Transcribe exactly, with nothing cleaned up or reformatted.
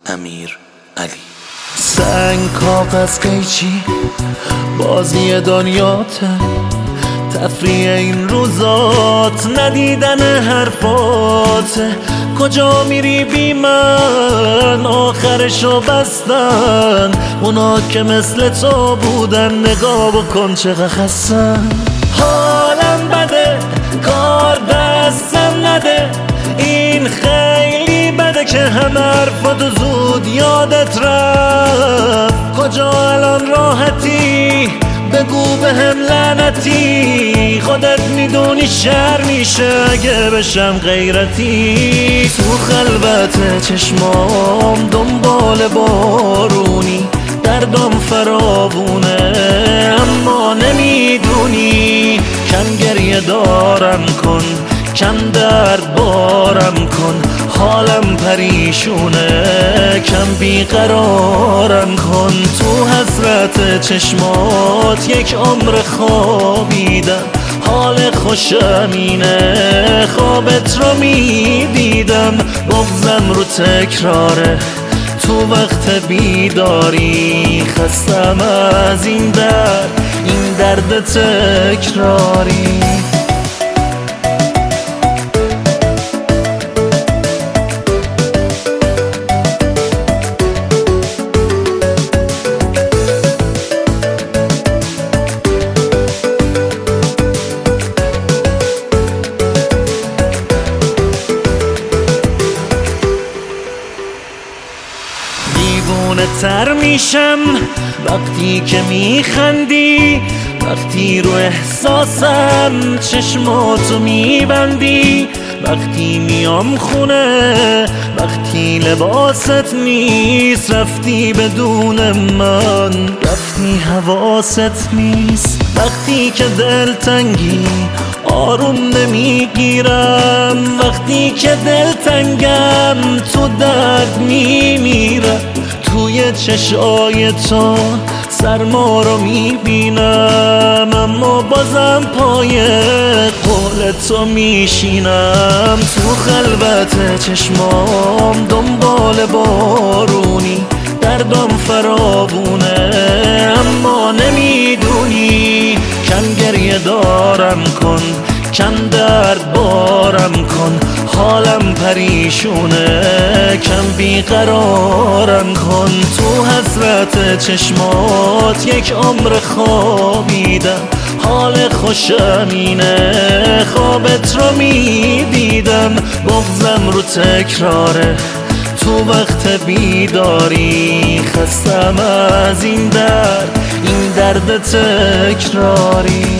امیر علی. سنگ کاغذ قیچی بازی دنیاته، تفریح این روزات ندیدن حرفاته. کجا میری بی من آخرشو بستن، اونا که مثل تو بودن نگاه بکن چقدر خستن. حالم بده کار دستم نده، این خیلی بده که همه حرفاتو زود یادت رفت. کجا الان راحتی بگو به هم لعنتی، خودت میدونی شر میشه اگه بشم غیرتی. تو خلوت چشمام دنبال بارونی، دردم فراوونه اما نمیدونی. کم گریه دارم کن، کم درد بارم کن، حالم پریشونه کم بیقرارم کن. تو حسرت چشمات یک عمر خوابیدم، حال خوشم اینه خوابت رو میدیدم. بغضم رو تکراره تو وقت بیداری، خستم از این درد این درد تکراری. دیوونه تر میشم وقتی که میخندی، وقتی رو احساسم چشماتو میبندی. وقتی میام خونه وقتی لباست نیست، رفتی بدون من رفتی حواست نیست. وقتی که دلتنگی آروم نمیگیرم، وقتی که دلتنگم تو درد میمیرم. توی چشای تو سرما رو میبینم، اما بازم پای قول تو میشینم. تو خلوت چشمام دنبال بارونی، دردم فراوونه اما نمیدونی. کم گریه دارم کن، کم درد بارم کن، حالم پریشونه کم بیقرارم کن. تو حسرت چشمات یک عمر خوابیدم، حال خوشم اینه خوابت رو میدیدم. بغضم رو تکراره تو وقت بیداری، خستم از این درد این درد تکراری.